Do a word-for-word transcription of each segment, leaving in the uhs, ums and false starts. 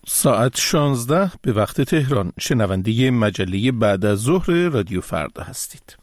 ساعت شانزده به وقت تهران. شنونده مجله بعد از ظهر رادیو فردا هستید.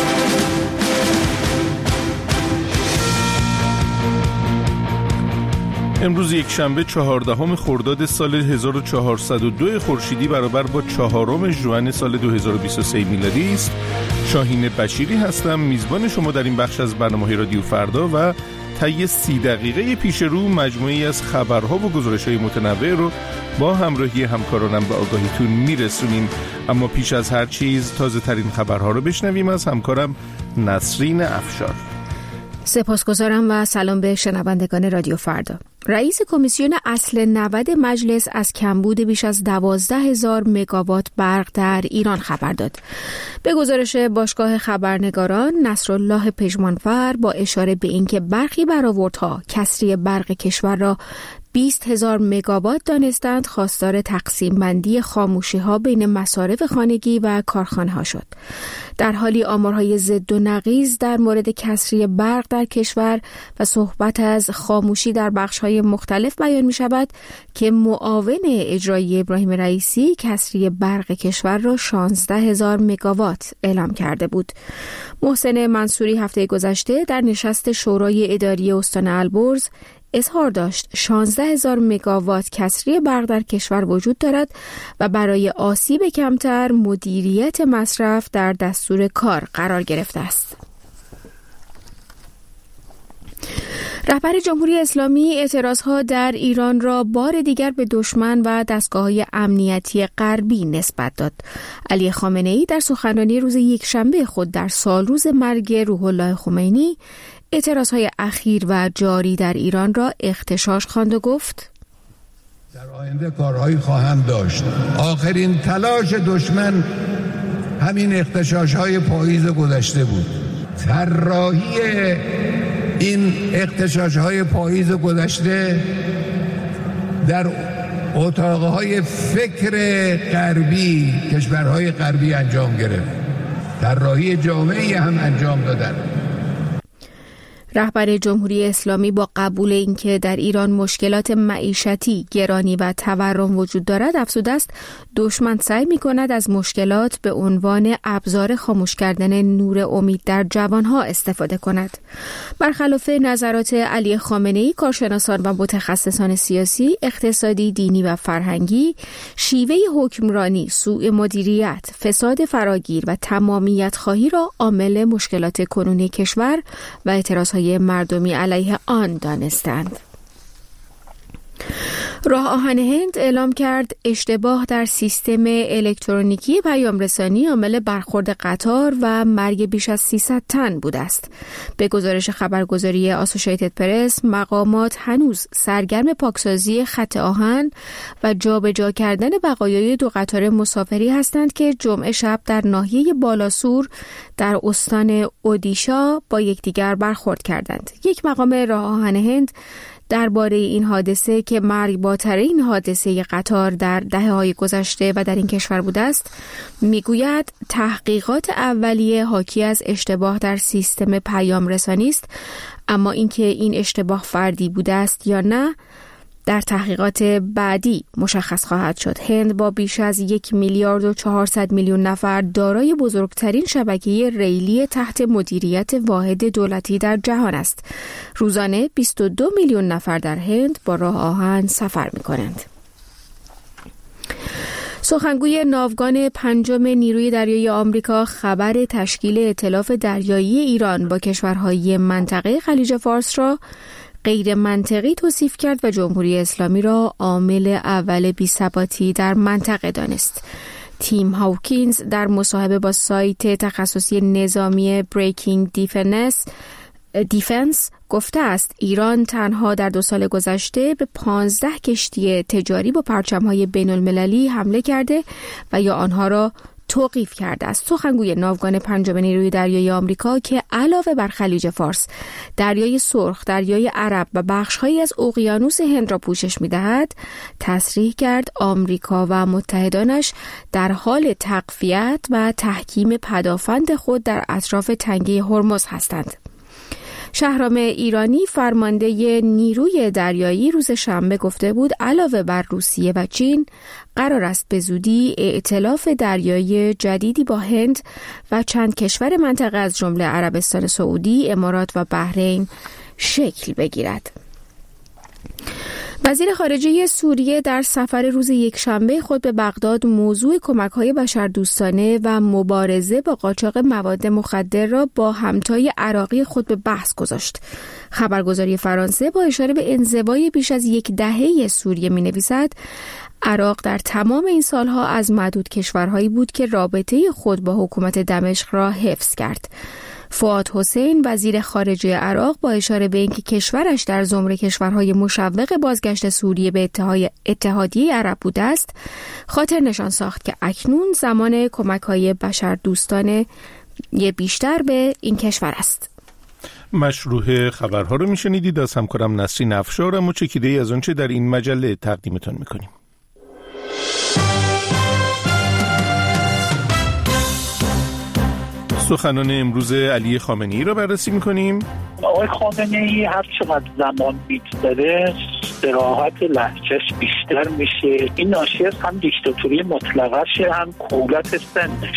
امروز یک شنبه چهاردهم خرداد سال هزار و چهارصد و دو خورشیدی برابر با چهارم ژوئن سال دو هزار و بیست و سه میلادی است. شاهین بشیری هستم، میزبان شما در این بخش از برنامه رادیو فردا و طی سی دقیقه پیش رو مجموعی از خبرها و گزارش‌های متنوع رو با همراهی همکارانم به آگاهیتون میرسونیم. اما پیش از هر چیز تازه ترین خبرها رو بشنویم از همکارم نسرین افشار. سپاسگزارم و سلام به شنوندگان رادیو فردا. رئیس کمیسیون اصل نود مجلس از کمبود بیش از دوازده هزار مگاوات برق در ایران خبر داد. به گزارش باشگاه خبرنگاران، نصرالله پژمانفر با اشاره به اینکه برخی برآوردها کسری برق کشور را بیست هزار مگاوات دانستند، خواستار تقسیم بندی خاموشی ها بین مصارف خانگی و کارخانه ها شد. در حالی آمارهای ضد و نقیض در مورد کسری برق در کشور و صحبت از خاموشی در بخش های مختلف بیان می شود که معاون اجرایی ابراهیم رئیسی کسری برق کشور را شانزده هزار مگاوات اعلام کرده بود. محسن منصوری هفته گذشته در نشست شورای اداری استان البرز اظهار داشت شانزده هزار مگاوات کسری برق در کشور وجود دارد و برای آسیب کمتر مدیریت مصرف در دستور کار قرار گرفته است. رهبر جمهوری اسلامی اعتراضها در ایران را بار دیگر به دشمن و دستگاه‌های امنیتی غربی نسبت داد. علی خامنه‌ای در سخنرانی روز یکشنبه خود در سالروز مرگ روح الله خمینی اعتراضهای اخیر و جاری در ایران را اغتشاش خواند و گفت: در آینده کارهایی خواهم داشت. آخرین تلاش دشمن همین اغتشاش‌های پاییز گذشته بود. طراحی این اغتشاش‌های پاییز گذشته در اتاقهای فکر غربی، کشورهای غربی انجام گرفت. طراحی جامعی هم انجام دادن. رهبر جمهوری اسلامی با قبول اینکه در ایران مشکلات معیشتی، گرانی و تورم وجود دارد، افزوده است دشمن سعی می‌کند از مشکلات به عنوان ابزار خاموش کردن نور امید در جوانها استفاده کند. برخلاف نظرات علی خامنه‌ای، کارشناسان و متخصصان سیاسی، اقتصادی، دینی و فرهنگی، شیوه حکمرانی، سوء مدیریت، فساد فراگیر و تمامیت خواهی را عامل مشکلات کنونی کشور و اعتراض مردمی علیه آن دانستند. راه آهن هند اعلام کرد اشتباه در سیستم الکترونیکی پیام رسانی عامل برخورد قطار و مرگ بیش از سیصد تن بوده است. به گزارش خبرگزاری آسوشیتد پرس، مقامات هنوز سرگرم پاکسازی خط آهن و جابجا کردن بقایای دو قطار مسافری هستند که جمعه شب در ناحیه بالاسور در استان اودیشا با یکدیگر برخورد کردند. یک مقام راه آهن هند درباره این حادثه که مرگبارترین حادثه قطار در دهه‌های گذشته و در این کشور بوده است، میگوید تحقیقات اولیه حاکی از اشتباه در سیستم پیام رسانی است، اما اینکه این اشتباه فردی بوده است یا نه در تحقیقات بعدی مشخص خواهد شد. هند با بیش از یک میلیارد و چهارصد میلیون نفر دارای بزرگترین شبکه ریلی تحت مدیریت واحد دولتی در جهان است. روزانه بیست و دو میلیون نفر در هند با راه آهن سفر می کنند. سخنگوی ناوگان پنجم نیروی دریایی آمریکا خبر تشکیل ائتلاف دریایی ایران با کشورهای منطقه خلیج فارس را غیر منطقی توصیف کرد و جمهوری اسلامی را عامل اول بی‌ثباتی در منطقه دانست. تیم هاوکینز در مصاحبه با سایت تخصصی نظامی بریکینگ دیفنس دیفنس گفته است ایران تنها در دو سال گذشته به پانزده کشتی تجاری با پرچم‌های بین‌المللی حمله کرده و یا آنها را توقیف کرده است. سخنگوی ناوگان پنجم نیروی دریایی آمریکا که علاوه بر خلیج فارس، دریای سرخ، دریای عرب و بخش‌هایی از اقیانوس هند را پوشش می‌دهد، تصریح کرد آمریکا و متحدانش در حال تقویت و تحکیم پدافند خود در اطراف تنگه هرمز هستند. شهرام ایرانی فرمانده نیروی دریایی روز شنبه گفته بود علاوه بر روسیه و چین قرار است به زودی ائتلاف دریایی جدیدی با هند و چند کشور منطقه از جمله عربستان سعودی، امارات و بحرین شکل بگیرد. وزیر خارجه سوریه در سفر روز یکشنبه خود به بغداد موضوع کمک‌های بشردوستانه و مبارزه با قاچاق مواد مخدر را با همتای عراقی خود به بحث گذاشت. خبرگزاری فرانسه با اشاره به انزوای بیش از یک دهه سوریه می‌نویسد عراق در تمام این سالها از معدود کشورهایی بود که رابطه خود با حکومت دمشق را حفظ کرد. فؤاد حسین وزیر خارجه عراق با اشاره به اینکه کشورش در زمره کشورهای مشوق بازگشت سوریه به اتحادیه عرب بوده است، خاطر نشان ساخت که اکنون زمان کمک‌های بشردوستانه بیشتر به این کشور است. مشروع خبرها رو میشنیدید از همکارم نسرین افشار. اما چکیده‌ای از آنچه در این مجله تقدیمتان میکنیم. سخنان امروز علی خامنه‌ای را بررسی می‌کنیم. آقای خامنه‌ای هر چقدر زمان می‌گذره صراحت لهجه‌اش بیشتر میشه. این ناشی از هم دیکتاتوری مطلقه هم کولت سنش.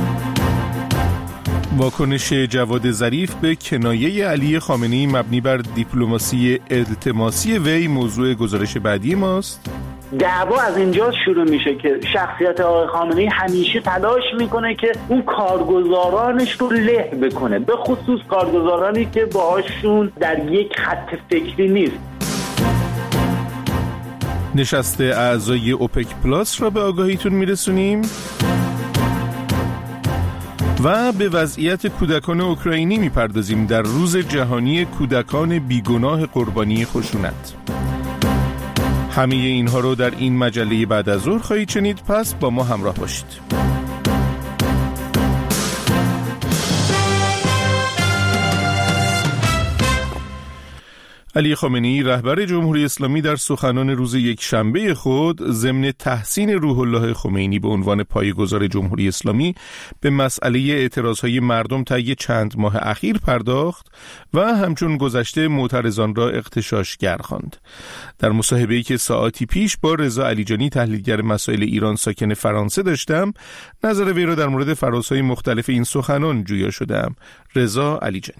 واکنش جواد ظریف به کنایه علی خامنه‌ای مبنی بر دیپلماسی التماسی وی موضوع گزارش بعدی ماست. دعوا از اینجا شروع میشه که شخصیت آقای خامنه‌ای همیشه تلاش میکنه که اون کارگزارانش رو له بکنه، به خصوص کارگزارانی که باهاشون در یک خط فکری نیست. نشست اعضای اوپک پلاس را به آگاهیتون میرسونیم و به وضعیت کودکان اوکراینی میپردازیم در روز جهانی کودکان بیگناه قربانی خشونت. همه اینها رو در این مجله بعد از ظهر خواهید شنید، پس با ما همراه باشید. علی خامنه‌ای رهبر جمهوری اسلامی در سخنان روز یکشنبه خود ضمن تحسین روح الله خمینی به عنوان پایه‌گذار جمهوری اسلامی به مسئله اعتراضهای مردم طی چند ماه اخیر پرداخت و همچون گذشته معترضان را اغتشاشگر خواند. در مصاحبه‌ای که ساعتی پیش با رضا علیجانی تحلیلگر مسائل ایران ساکن فرانسه داشتم، نظر وی را در مورد فرازهای مختلف این سخنان جویا شدم. رضا علیجانی: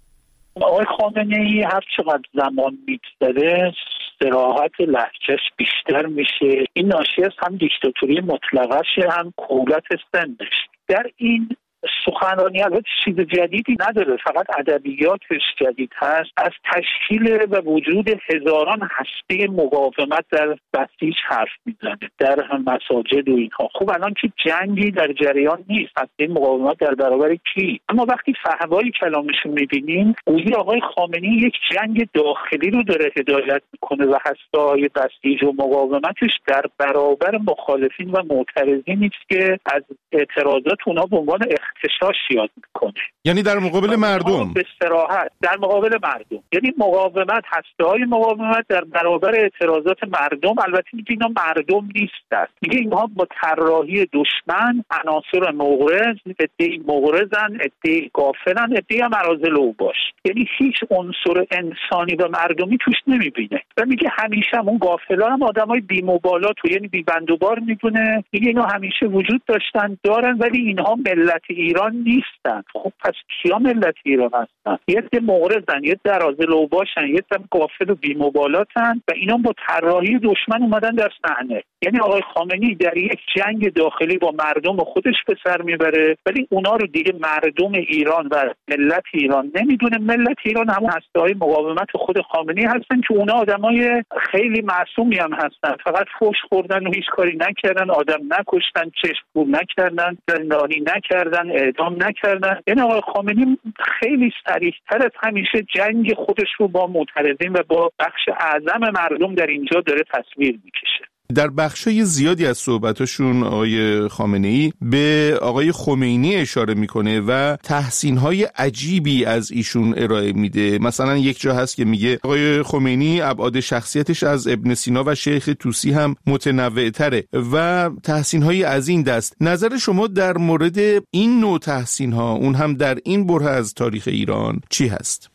آقای خامنه‌ای هر چقدر زمان می‌گذره صراحت لهجه‌اش بیشتر میشه. این ناشی از هم دیکتاتوری مطلقه هم کولت سنش. در این سخنرانی البته چیز جدیدی نداره، فقط ادبیاتش جدید هست. از تشکیل و وجود هزاران هسته مقاومت در بسیج حرف میزنه، در مساجد و اینها. خب الان که جنگی در جریان نیست، هسته مقاومت در برابر کی؟ اما وقتی فحوای کلامش رو میبینیم، گویی آقای خامنه‌ای یک جنگ داخلی رو داره هدایت میکنه و هسته‌های بسیج و مقاومتش در برابر مخالفین و معترضینی است که از اعتراضات اونها به عنوان اختشاش یاد میکنه. یعنی در مقابل مردم، به صراحت در مقابل مردم، یعنی مقاومت، هسته‌های مقاومت در برابر اعتراضات مردم. البته میگه اینا مردم نیستن، میگه اینها با طراحی دشمن، عناصر مغرض، عده‌ای مغرضن، عده‌ای غافلن، عده‌ای هم اراذل اوباش، یعنی هیچ عنصر انسانی و مردمی توش نمیبینه. و میگه همیشه هم اون غافلا هم آدمای بی‌مبالات و یعنی بی‌بندوبار میدونه. میگه اینا همیشه وجود داشتن، دارن، ولی اینها ملت ایران نیستن. خب پس کیا ملت ایران هستن؟ یه عده مغرضن، یه عده اراذل اوباشن، یه عده غافل و بی‌مبالاتن و اینا با طراحی دشمن اومدن در صحنه. یعنی آقای خامنه‌ای در یک جنگ داخلی با مردم خودش به سر میبره، ولی اونا رو دیگه مردم ایران و ملت ایران نمیدونه. ملت ایران همون هسته‌های مقاومت خود خامنه‌ای هستن که اونا آدمای خیلی معصومی هم هستن، فقط فحش خوردن و هیچ کاری نکردن، آدم نکشتن، چشم کور نکردن، زندانی نکردن، اعدام نکردن. یعنی آقای خامنه‌ای خیلی صریح‌تر از همیشه جنگ خودش رو با معترضین و با بخش اعظم مردم در اینجا داره تصویر میکشه. در بخشای زیادی از صحبتاشون آقای خامنه‌ای به آقای خمینی اشاره میکنه و تحسین‌های عجیبی از ایشون ارائه میده. مثلا یک جا هست که میگه آقای خمینی ابعاد شخصیتش از ابن سینا و شیخ طوسی هم متنوع‌تره و تحسین‌های از این دست. نظر شما در مورد این نوع تحسین‌ها، اون هم در این بره از تاریخ ایران، چی هست؟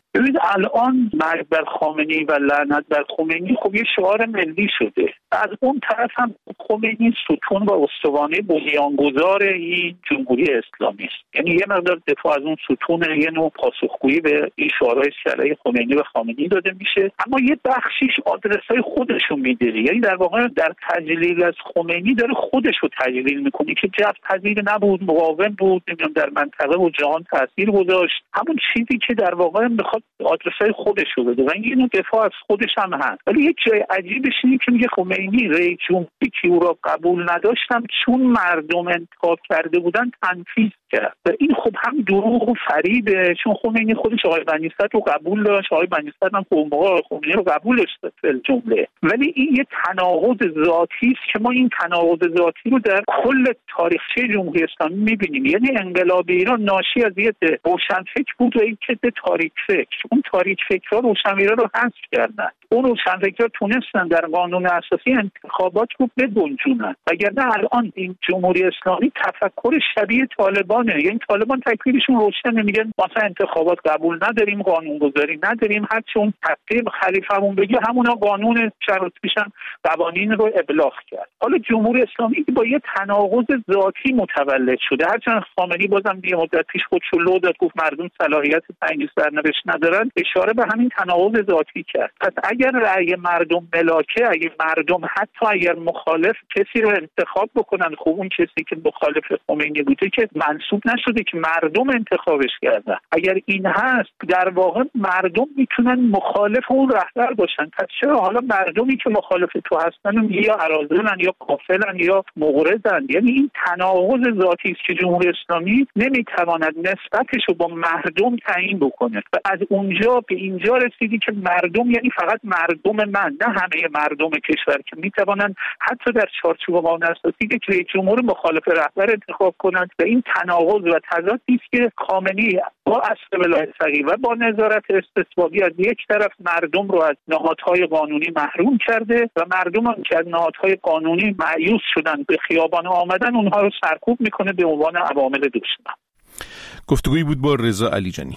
ببینید الان مرگ بر خامنه‌ای و لعنت بر خمینی خب یه شعار ملی شده. از اون طرف هم خمینی ستون و استوانه بنیانگذار این جمهوری اسلامی است. یعنی یه مقدار دفاع از اون ستون، یه نوع پاسخگویی به این شعارهای علیه خمینی و خامنه‌ای داده میشه، اما یه بخشیش آدرسای خودشون میده. یعنی در واقع در تجلیل از خمینی داره خودش رو تجلیل میکنه که جبهه پذیر نبود، مقاوم بود، نمیدونم در منطقه و جهان تاثیر گذاشت، همون چیزی که در واقع میخواد آدرسای خودش رو بده و این نوع دفاع از خودش هم هست. ولی یه جای عجیبش اینه که میگه خمینی رئیس جمهوری که او را قبول نداشتم چون مردم انتخاب کرده بودن تنفیذ کرد. و این خب هم دروغ و فریبه، چون خمینی خودش آقای بنی صدر رو قبول داشت، آقای بنی صدر هم اون موقع خمینی رو قبول داشت فل جمله. ولی این یه تناقض ذاتی است که ما این تناقض ذاتی رو در کل تاریخچه جمهوری اسلامی می‌بینیم. یعنی انقلاب ایران ناشی از یه روشنفکر بود و یک عده تاریک فکر. اون تاریک فکرها روشنفکرها رو حذف کردن. اون روشنفکرها تونستن در قانون اساسی انتخابات رو بگنجونن. وگرنه الان این جمهوری اسلامی تفکر شبیه طالبانه. یعنی طالبان تکلیفشون روشنه، میگن مثلا انتخابات قبول نداریم، قانونگذاری نداریم، هر چه اون تقدیم خلیفه‌مون بگه همونا قانون شرط پیشن قوانین رو ابلاغ کرد. حالا جمهوری اسلامی با یه تناقض ذاتی متولد شده. هرچند خامنه‌ای بازم یه مدت پیش خودشو لو داد، گفت مردم صلاحیت تعیین سرنوشت ندارن، اشاره به همین تناقض ذاتی کرد. پس اگر رأی مردم ملاکه، اگر مردم حتی اگر مخالف کسی رو انتخاب بکنن، خب اون کسی که مخالف خمینی بوده که منسوب نشده که مردم انتخابش کردن. اگر این هست در واقع مردم میتونن مخالف اون رهبر باشن. پس چرا حالا مردمی که مخالف تو هستن یا اراذلن یا کافلن یا مغرضن؟ یعنی این تناقض ذاتی است که جمهوری اسلامی نمیتواند نسبتش رو با مردم تعیین بکنه و از اونجا به اینجا رسیدی که مردم یعنی فقط مردم من، نه همه مردم کشور که میتوانند حتی در چارچوب قانون اساسی که رئیس جمهور مخالف رهبر انتخاب کنند. و این تناقض و تضادی است که خامنه‌ای با اصل ولایت فقیه و با نظارت استثبابی از یک طرف مردم رو از نهادهای قانونی محروم کرده و مردم هم که از نهادهای قانونی مایوس شدن به خیابان آمدن اونها رو سرکوب میکنه به عنوان عوامل دشمن. گفتگویی بود با رضا علیجانی.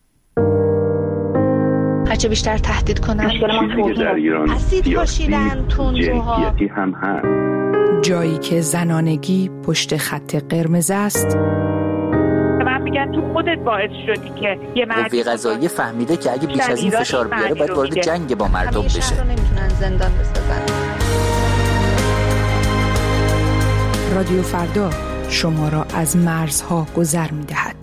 هرچه بیشتر تهدید کنن مشکل ما در ایران اسید پاشیدن، تندروها، هم هست. جایی که زنانگی پشت خط قرمز است. من میگم تو خودت باعث شدی که یه مرد قوه قضاییه فهمیده که اگه بیش از این فشار بیاره باید وارد جنگ با مردم بشه. شهر رو نمیتونن زندان بسازن. رادیو فردا شما را از مرزها گذر می‌دهد.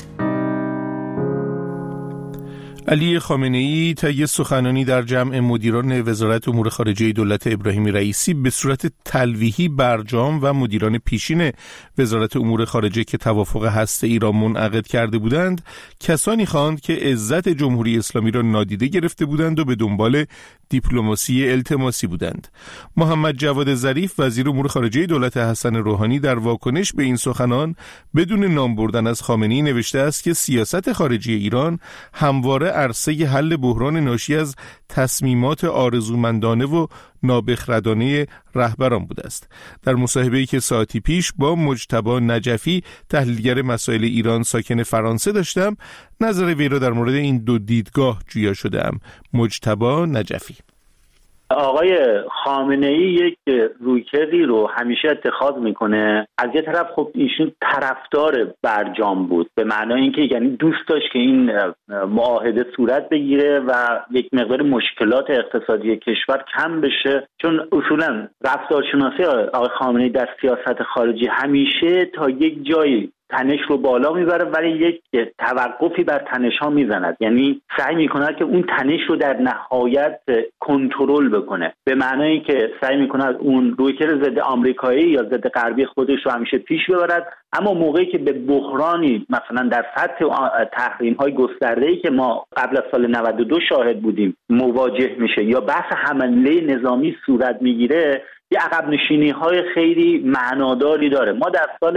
علی خامنه‌ای طی سخنانی در جمع مدیران وزارت امور خارجه دولت ابراهیم رئیسی به صورت تلویحی برجام و مدیران پیشین وزارت امور خارجه که توافق هسته‌ای را منعقد کرده بودند کسانی خواند که عزت جمهوری اسلامی را نادیده گرفته بودند و به دنبال دیپلماسی التماسی بودند. محمد جواد ظریف وزیر امور خارجه دولت حسن روحانی در واکنش به این سخنان بدون نام بردن از خامنه‌ای نوشته است که سیاست خارجی ایران همواره عرصه حل بحران ناشی از تصمیمات آرزومندانه و نابخردانه رهبران بوده است. در مصاحبه‌ای که ساعتی پیش با مجتبی نجفی تحلیلگر مسائل ایران ساکن فرانسه داشتم، نظر وی را در مورد این دو دیدگاه جویا شده‌ام. مجتبی نجفی: آقای خامنه‌ای یک رویکردی رو همیشه اتخاذ میکنه. از یه طرف خب ایشون طرفدار برجام بود، به معنای اینکه یعنی دوست داشت که این معاهده صورت بگیره و یک مقدار مشکلات اقتصادی کشور کم بشه، چون اصولا رفتارشناسی آقای خامنه‌ای در سیاست خارجی همیشه تا یک جایی تنش رو بالا میبره ولی یک توقفی بر تنش ها میزند. یعنی سعی میکنه که اون تنش رو در نهایت کنترل بکنه، به معنایی که سعی میکنه اون رویکرد ضد آمریکایی یا ضد غربی خودش رو همیشه پیش ببرد، اما موقعی که به بحرانی مثلا در سطح تحریم های گسترده‌ای که ما قبل از سال نود و دو شاهد بودیم مواجه میشه یا بحث حمله نظامی صورت میگیره، یه عقب نشینی های خیلی معناداری داره. ما در سال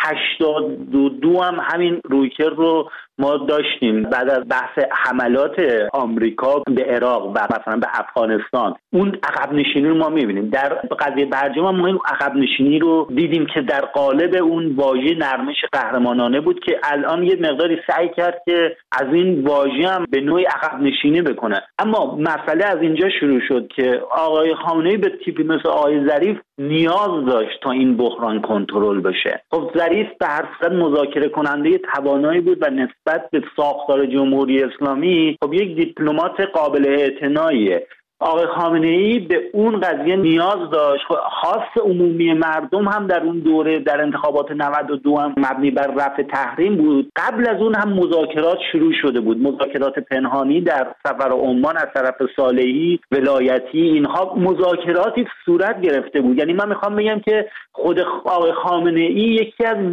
هشتاد و دو هم همین رویکرد رو ما داشتیم بعد از بحث حملات آمریکا به عراق و مثلا به افغانستان. اون عقب نشینی رو ما می‌بینیم. در قضیه برجام ما این عقب نشینی رو دیدیم که در قالب اون واژه نرمش قهرمانانه بود که الان یه مقداری سعی کرد که از این واژه هم به نوعی عقب نشینی بکنه. اما مسئله از اینجا شروع شد که آقای خامنه‌ای به تیپی مثل آقای ظریف نیاز داشت تا این بحران کنترل بشه. خب ظریف به هر صورت مذاکره کننده توانایی بود و نسبت به ساختار جمهوری اسلامی خب یک دیپلمات قابل اعتناییه. آقای خامنه‌ای به اون قضیه نیاز داشت. خواست عمومی مردم هم در اون دوره در انتخابات نود و دو هم مبنی بر رفع تحریم بود. قبل از اون هم مذاکرات شروع شده بود، مذاکرات پنهانی در سفر عمان از طرف صالحی، ولایتی، اینها مذاکراتی صورت گرفته بود. یعنی من میخوام بگم که خود آقای خامنه‌ای یکی از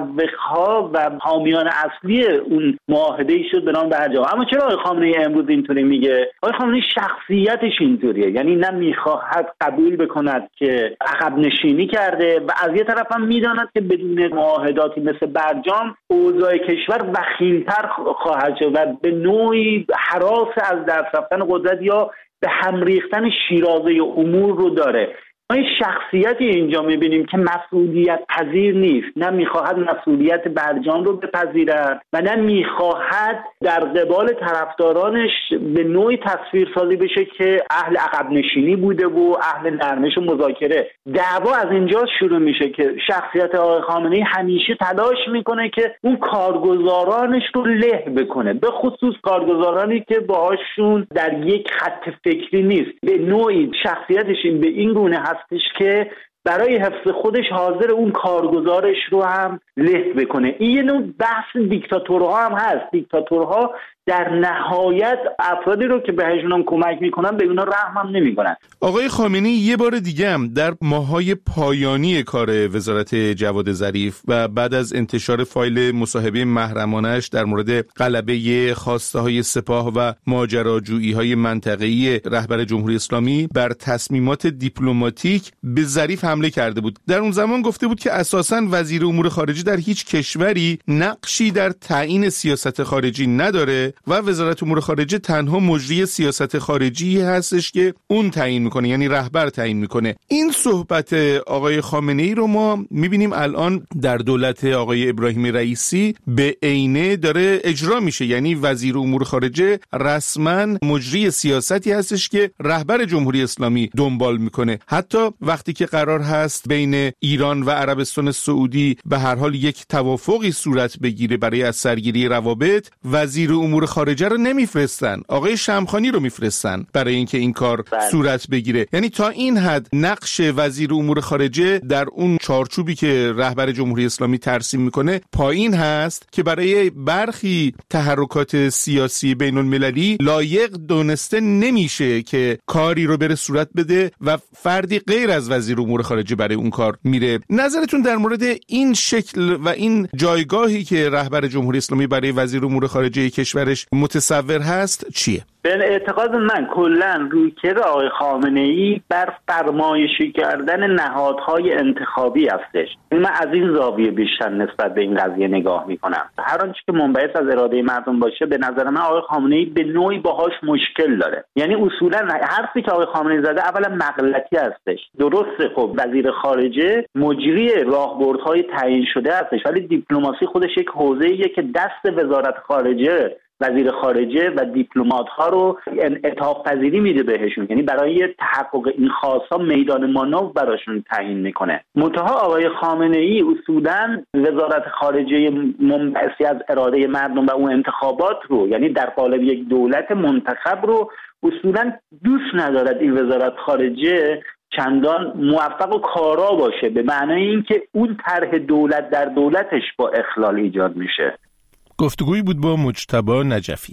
مشوق‌ها و حامیان اصلی اون معاهده شد به نام برجام. اما چرا آقای خامنه‌ای امروز اینطوری میگه؟ آقای خامنه‌ای شخصیتش اینطوریه، یعنی نه میخواهد قبول بکند که عقب نشینی کرده و از یه طرف هم میداند که بدون معاهداتی مثل برجام اوضاع کشور وخیم‌تر خواهد شد و به نوعی هراس از دست رفتن قدرت یا به هم ریختن شیرازه امور رو داره. ما این شخصیتی اینجا میبینیم که مسئولیت پذیر نیست، نه میخواهد مسئولیت برجام رو بپذیرد و نه میخواهد در قبال طرفدارانش به نوعی تصویر سازی بشه که اهل عقب نشینی بوده و اهل نرمش و مذاکره. دعوا از اینجا شروع میشه که شخصیت آقای خامنه‌ای همیشه تلاش میکنه که اون کارگزارانش رو له بکنه، به خصوص کارگزارانی که باهاشون در یک خط فکری نیست. به نوعی شخصیتش این به این گونه هست که برای حفظ خودش حاضر اون کارگزارش رو هم له بکنه. این یه نوع بحث دیکتاتورها هم هست. دیکتاتورها در نهایت افرادی رو که بهشون هم کمک میکنن به اونا رحم هم نمیکنن. آقای خامنه‌ای یه بار دیگه هم در ماهای پایانی کار وزارت جواد ظریف و بعد از انتشار فایل مصاحبه محرمانش در مورد غلبه خواسته های سپاه و ماجراجویی های منطقه‌ای رهبر جمهوری اسلامی بر تصمیمات دیپلماتیک به ظریف حمله کرده بود. در اون زمان گفته بود که اساساً وزیر امور خارجه در هیچ کشوری نقشی در تعیین سیاست خارجی نداره و وزارت امور خارجه تنها مجری سیاست خارجی هستش که اون تعیین میکنه، یعنی رهبر تعیین میکنه. این صحبت آقای خامنه‌ای رو ما میبینیم الان در دولت آقای ابراهیم رئیسی به عینه داره اجرا میشه، یعنی وزیر امور خارجه رسما مجری سیاستی هستش که رهبر جمهوری اسلامی دنبال میکنه. حتی وقتی که قرار هست بین ایران و عربستان سعودی به هر حال یک توافقی صورت بگیره برای از سرگیری روابط، وزیر امور خارجه رو نمیفرستن، آقای شمخانی رو میفرستن برای اینکه این کار بله. صورت بگیره. یعنی تا این حد نقش وزیر امور خارجه در اون چارچوبی که رهبر جمهوری اسلامی ترسیم میکنه پایین هست که برای برخی تحرکات سیاسی بین المللی لایق دونسته نمیشه که کاری رو بره صورت بده و فردی غیر از وزیر امور خارجه برای اون کار میره. نظرتون در مورد این شکل و این جایگاهی که رهبر جمهوری اسلامی برای وزیر امور خارجه کشورش متصور هست چیه؟ به اعتقاد من کلا رویکرد آقای خامنه‌ای بر فرمایشی کردن نهادهای انتخابی هستش. من از این زاویه بیشتر نسبت به این قضیه نگاه میکنم. هر آنچه که منبعث از اراده مردم باشه به نظر من آقای خامنه‌ای به نوعی باهاش مشکل داره. یعنی اصولا حرفی که آقای خامنه‌ای زده اولا مغلطی هستش. درسته، خب وزیر خارجه مجری راهبردهای تعیین شده هستش، ولی دیپلماسی خودش یک حوزه‌ایه که دست وزارت خارجه، وزیر خارجه و دیپلمات‌ها رو انعطاف پذیری میده بهشون، یعنی برای تحقق این خواست‌ها میدان مانور براشون تعیین میکنه. منتها آقای خامنه‌ای اصولاً وزارت خارجه منبعثی از اراده مردم و اون انتخابات رو، یعنی در قالب یک دولت منتخب رو اصولاً دوست ندارد این وزارت خارجه چندان موفق و کارا باشه، به معنای اینکه اون طرح دولت در دولتش با اخلال ایجاد میشه. گفتگویی بود با مجتبی نجفی.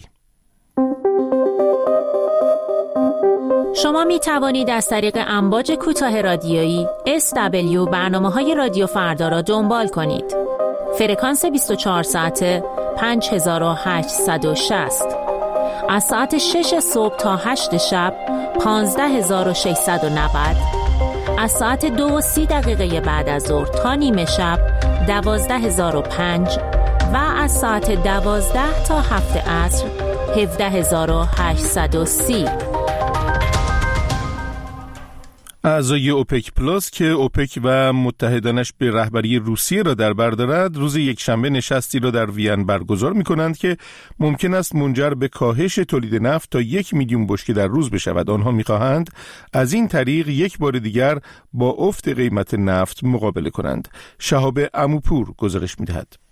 شما می توانید از طریق امواج کوتاه رادیویی اس دبلیو برنامه‌های رادیو فردا را دنبال کنید. فرکانس بیست و چهار ساعته پنج هزار و هشتصد و شصت. از ساعت شش صبح تا هشت شب پانزده هزار و ششصد و نود از ساعت دو و سی دقیقه بعد از ظهر تا نیمه شب دوازده هزار و پنج و از ساعت دوازده تا هفت عصر هفده هزار و هشتصد و سی. اعضای اوپک پلاس که اوپک و متحدانش به رهبری روسیه را در بر دارد، روز یکشنبه نشستی را در وین برگزار می‌کنند که ممکن است منجر به کاهش تولید نفت تا یک میلیون بشکه در روز بشود. آنها می‌خواهند از این طریق یک بار دیگر با افت قیمت نفت مقابله کنند. شهاب عموپور گزارش می‌دهد.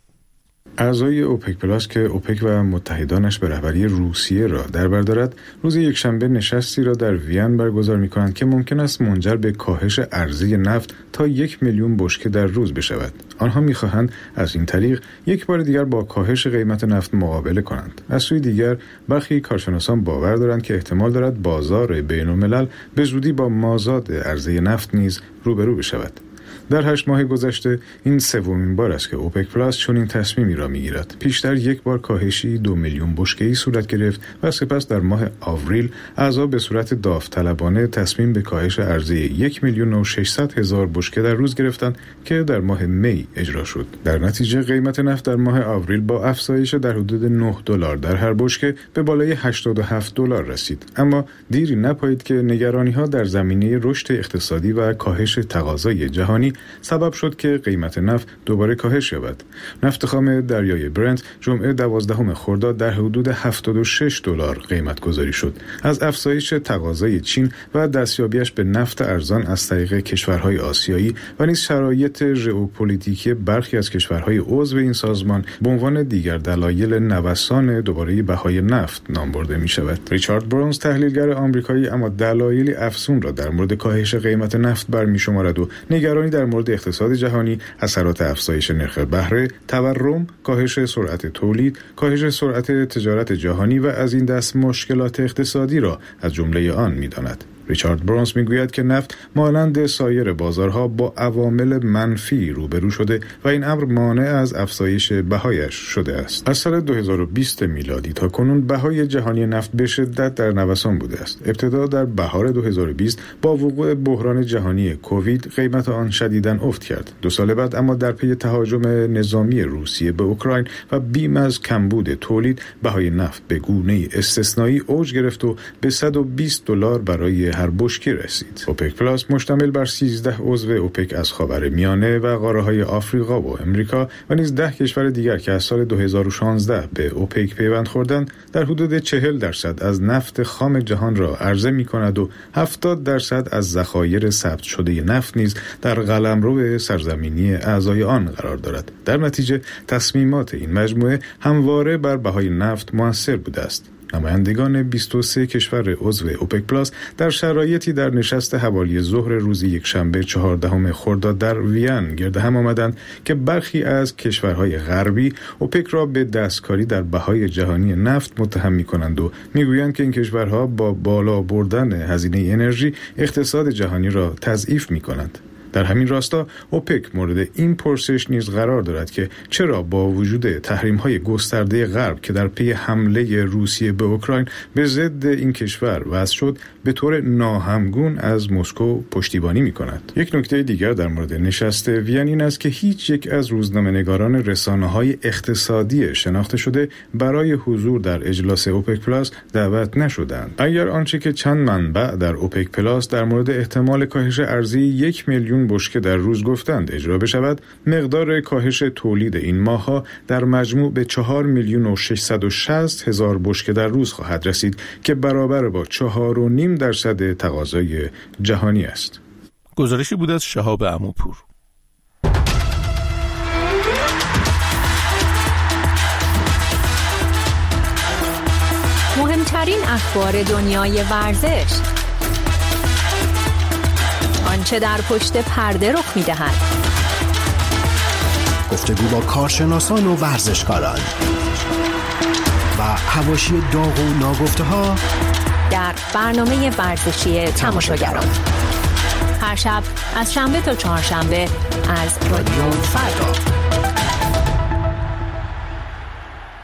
اعضای اوپک پلاس که اوپک و متحدانش به رهبری روسیه را در بر دارد، روز یکشنبه نشستی را در وین برگزار می‌کنند که ممکن است منجر به کاهش عرضه نفت تا یک میلیون بشکه در روز بشود. آنها می‌خواهند از این طریق یک بار دیگر با کاهش قیمت نفت مقابله کنند. از سوی دیگر برخی کارشناسان باور دارند که احتمال دارد بازار بین‌الملل به زودی با مازاد عرضه نفت نیز روبرو بشود. در هشت ماه گذشته این سومین بار است که اوپک پلاس چنین تصمیمی را میگیرد. پیشتر یک بار کاهشی دو میلیون بشکه‌ای صورت گرفت و سپس در ماه آوریل اعضا به صورت داوطلبانه تصمیم به کاهش عرضه یک میلیون و ششصد هزار بشکه در روز گرفتند که در ماه می اجرا شد. در نتیجه قیمت نفت در ماه آوریل با افزایش در حدود نه دلار در هر بشکه به بالای هشتاد و هفت دلار رسید. اما دیری نپایید که نگرانی‌ها در زمینه رشد اقتصادی و کاهش تقاضای جهانی سبب شد که قیمت نفت دوباره کاهش یابد. نفت خام دریای برنت جمعه دوازدهم خرداد در حدود هفتاد و شش دلار قیمت گذاری شد. از افزایش تقاضای چین و دستیابیش به نفت ارزان از طریق کشورهای آسیایی و نیز شرایط ژئوپلیتیکی برخی از کشورهای عضو این سازمان به عنوان دیگر دلایل نوسان دوباره بهای نفت نام برده می شود. ریچارد برونز تحلیلگر آمریکایی اما دلایلی افزون را در مورد کاهش قیمت نفت برمی شمارد و نگرانی در مورد اقتصاد جهانی، اثرات افزایش نرخ بهره، تورم، کاهش سرعت تولید، کاهش سرعت تجارت جهانی و از این دست مشکلات اقتصادی را از جمله آن می‌داند. ریچارد برونز میگوید که نفت مانند سایر بازارها با عوامل منفی روبرو شده و این امر مانع از افزایش بهایش شده است. از سال دو هزار و بیست میلادی تا کنون بهای جهانی نفت به شدت در نوسان بوده است. ابتدا در بهار دو هزار و بیست با وقوع بحران جهانی کووید قیمت آن شدیداً افت کرد. دو سال بعد اما در پی تهاجم نظامی روسیه به اوکراین و بیم از کمبود تولید بهای نفت به گونه‌ای استثنایی اوج گرفت و به صد و بیست دلار برای هر بشکه رسید. اوپک پلاس مشتمل بر سیزده عضو اوپک از خاورمیانه و قاره‌های آفریقا و امریکا و نیز ده کشور دیگر که از سال دو هزار و شانزده به اوپک پیوند خوردند در حدود چهل درصد از نفت خام جهان را عرضه می‌کند و هفتاد درصد از ذخایر ثبت شده نفت نیز در قلمرو سرزمینی اعضای آن قرار دارد. در نتیجه تصمیمات این مجموعه همواره بر بهای نفت مؤثر بوده است. نمایندگان بیست و سه کشور عضو اوپک پلاس در شرایطی در نشست حوالی ظهر روز یکشنبه چهاردهم خرداد در وین گرد هم آمدند که برخی از کشورهای غربی اوپک را به دستکاری در بهای جهانی نفت متهم می‌کنند و می‌گویند که این کشورها با بالا بردن هزینه انرژی اقتصاد جهانی را تضعیف می‌کنند. در همین راستا اوپک مورد این پرسش نیز قرار دارد که چرا با وجود تحریم‌های گسترده غرب که در پی حمله روسیه به اوکراین به ضد این کشور وضع شد به طور ناهمگون از مسکو پشتیبانی می‌کند. یک نکته دیگر در مورد نشست وین این است که هیچ یک از روزنامه‌نگاران رسانه‌های اقتصادی شناخته شده برای حضور در اجلاس اوپک پلاس دعوت نشدند. اگر آنچه که چند منبع در اوپک پلاس در مورد احتمال کاهش ارزی یک میلیون بشکه در روز گفتند اجرا بشود، مقدار کاهش تولید این ماه‌ها در مجموع به چهار میلیون و ششصد و شصت هزار بشکه در روز خواهد رسید که برابر با چهار و نیم درصد تقاضای جهانی است. گزارشی بود از شهاب عموپور. مهمترین اخبار دنیای ورزش، آنچه در پشت پرده رخ می‌دهد، گفتگو با کارشناسان و ورزشکاران و حواشی داغ و ناگفته‌ها در برنامه ورزشی تماشاگران، هر شب از شنبه تا چهارشنبه از رادیو فردا.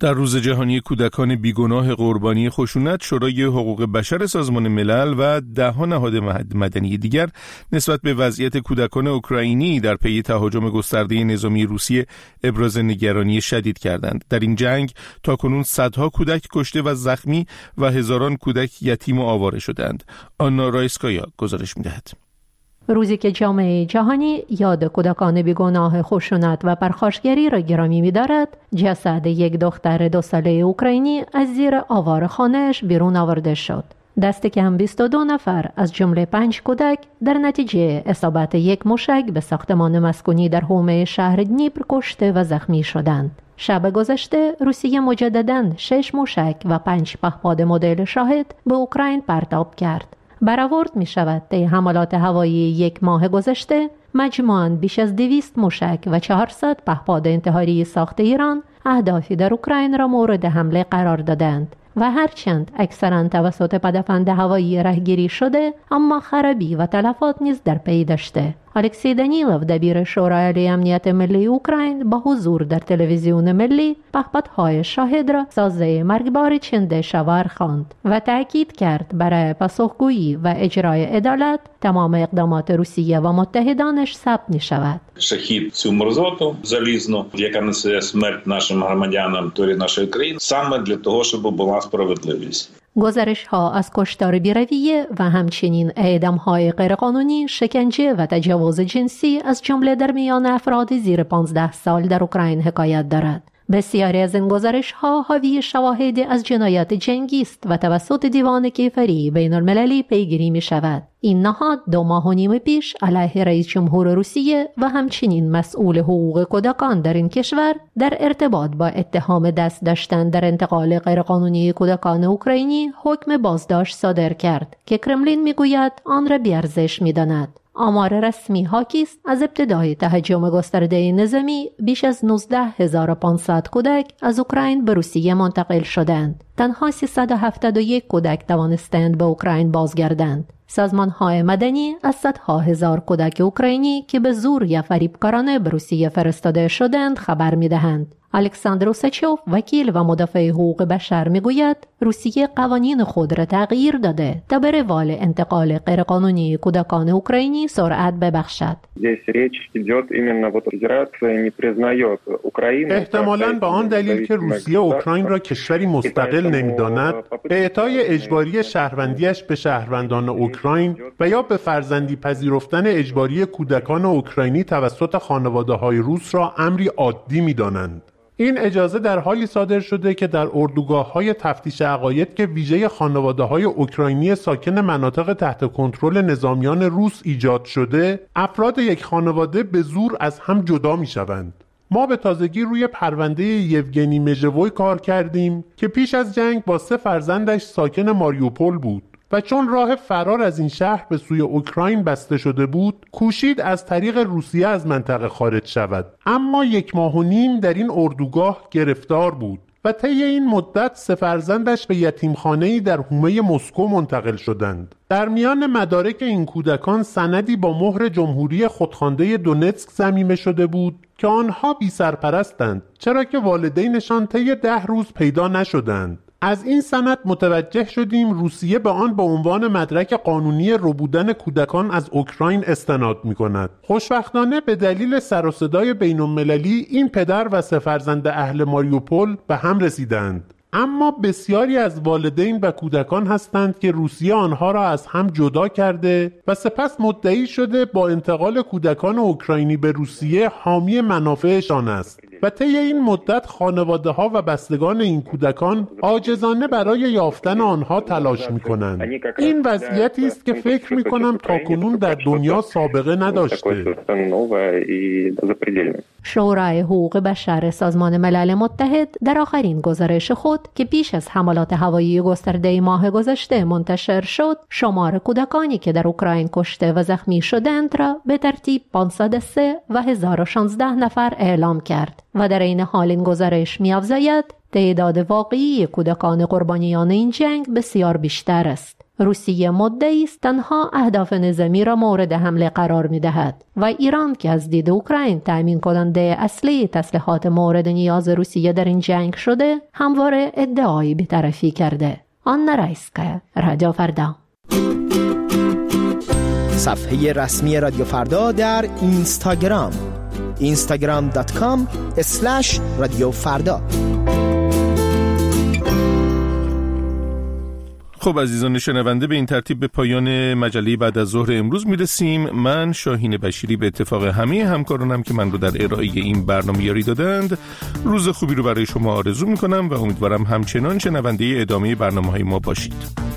در روز جهانی کودکان بیگناه قربانی خشونت، شورای حقوق بشر سازمان ملل و ده‌ها نهاد مدنی دیگر نسبت به وضعیت کودکان اوکراینی در پی تهاجم گسترده نظامی روسیه ابراز نگرانی شدید کردند. در این جنگ تاکنون صدها کودک کشته و زخمی و هزاران کودک یتیم و آواره شدند. آنا رایسکایا گزارش می‌دهد. روزی که جامعه جهانی یاد کودکان بیگناه خشونت و پرخاشگری را گرامی می‌دارد، جسد یک دختر دو ساله اوکراینی از زیر آوار خانه‌اش بیرون آورده شد. دست کم بیست و دو نفر از جمله پنج کودک در نتیجه اصابت یک موشک به ساختمان مسکونی در حومه شهر دنیپر کشته و زخمی شدند. شب گذشته روسیه مجدداً شش موشک و پنج پهپاد مدل شاهد به اوکراین پرتاب کرد. برآورد می شود طی حملات هوایی یک ماه گذشته مجموعاً بیش از دویست موشک و چهارصد پهپاد انتحاری ساخت ایران اهدافی در اوکراین را مورد حمله قرار دادند و هرچند اکثراً توسط پدافند هوایی رهگیری شده، اما خرابی و تلفات نیز در پی داشته. الکسی دانیلوف دبیر شورای عالی امنیت ملی اوکراین با حضور در تلویزیون ملی پهپادهای شاهد را سازه مرگبار چند شور خواند و تأکید کرد برای پاسخگویی و اجرای عدالت تمام اقدامات روسیه و متحدانش ثبت می شود. Шахід цю мерзоту залізну, яка несе смерть нашим громадянам території нашої країни, саме для того, щоб була справедливість. گزارش ها از کشتار بی‌رویه و همچنین اعدام های غیرقانونی، شکنجه و تجاوز جنسی از جمله در میان افراد زیر پانزده سال در اوکراین حکایت دارد. بسیاری از این گزارش ها حاوی شواهد از جنایات جنگی است و توسط دیوان کیفری بین المللی پیگیری می شود. این نهاد دو ماه و نیم پیش علیه رئیس جمهور روسیه و همچنین مسئول حقوق کودکان در این کشور در ارتباط با اتهام دست داشتن در انتقال غیرقانونی کودکان اوکراینی حکم بازداشت صادر کرد که کرملین می گوید آن را بی‌ارزش می داند. آمار رسمی حاکی است از ابتدای تهاجم گسترده نظامی بیش از نوزده هزار و پانصد کودک از اوکراین به روسیه منتقل شدند. تنها سیصد و هفتاد و یک کودک توانستند به اوکراین بازگردند. سازمان‌های مدنی از صدها هزار کودک اوکراینی که به زور یا فریبکارانه به روسیه فرستاده شدند خبر می‌دهند. الکساندر اوساچوف وکیل و مدافع حقوق بشر میگوید روسیه قوانین خود را تغییر داده تا به روال انتقال غیرقانونی کودکان اوکراینی سرعت ببخشد. احتمالاً به آن دلیل که روسیه اوکراین را کشوری مستقل نمی‌داند، به اعطای اجباری شهروندیش به شهروندان اوکراین و یا به فرزندی پذیرفتن اجباری کودکان اوکراینی توسط خانواده‌های روس را امری عادی می‌دانند. این اجازه در حالی صادر شده که در اردوگاه‌های تفتیش عقاید که ویژه خانواده‌های اوکراینی ساکن مناطق تحت کنترل نظامیان روس ایجاد شده، افراد یک خانواده به زور از هم جدا می‌شوند. ما به تازگی روی پرونده یوگنی مژووی کار کردیم که پیش از جنگ با سه فرزندش ساکن ماریوپول بود و چون راه فرار از این شهر به سوی اوکراین بسته شده بود، کوشید از طریق روسیه از منطقه خارج شود، اما یک ماه و نیم در این اردوگاه گرفتار بود و طی این مدت سه فرزندش به یتیمخانه‌ای در حومه مسکو منتقل شدند. در میان مدارک این کودکان سندی با مهر جمهوری خودخوانده دونتسک ضمیمه شده بود که آنها بی سرپرستند، چرا که والدینشان طی ده روز پیدا نشدند. از این سند متوجه شدیم روسیه به آن به عنوان مدرک قانونی ربودن کودکان از اوکراین استناد می کند. خوشبختانه به دلیل سر و صدای بین المللی این پدر و سه فرزند اهل ماریوپول به هم رسیدند. اما بسیاری از والدین و کودکان هستند که روسیه آنها را از هم جدا کرده و سپس مدعی شده با انتقال کودکان اوکراینی به روسیه حامی منافعشان است و طی این مدت خانواده‌ها و بستگان این کودکان عاجزانه برای یافتن آنها تلاش می‌کنند. این وضعیتی است که فکر می‌کنم تاکنون در دنیا سابقه نداشته. شورای حقوق بشر سازمان ملل متحد در آخرین گزارش خود که پیش از حملات هوایی گسترده ماه گذشته منتشر شد، شمار کودکانی که در اوکراین کشته و زخمی شدند را به ترتیب پانصد و سه و هزار و شانزده نفر اعلام کرد و در این حال این گزارش می‌افزاید تعداد واقعی کودکان قربانیان این جنگ بسیار بیشتر است. روسیه مدعی است تنها اهداف نظامی را مورد حمله قرار می‌دهد و ایران که از دید اوکراین تأمین کننده اصلی تسلیحات مورد نیاز روسیه در این جنگ شده، همواره ادعای بی‌طرفی کرده. آنا رایسکا، رادیو فردا. صفحه رسمی رادیو فردا در اینستاگرام اینستاگرام دات کام اسلش رادیو فردا. خب عزیزان شنونده، به این ترتیب به پایان مجله بعد از ظهر امروز میرسیم. من شاهین بشیری به اتفاق همه همکارانم که من رو در ارائه این برنامه یاری دادند روز خوبی رو برای شما آرزو میکنم و امیدوارم همچنان شنونده ادامه برنامه‌های ما باشید.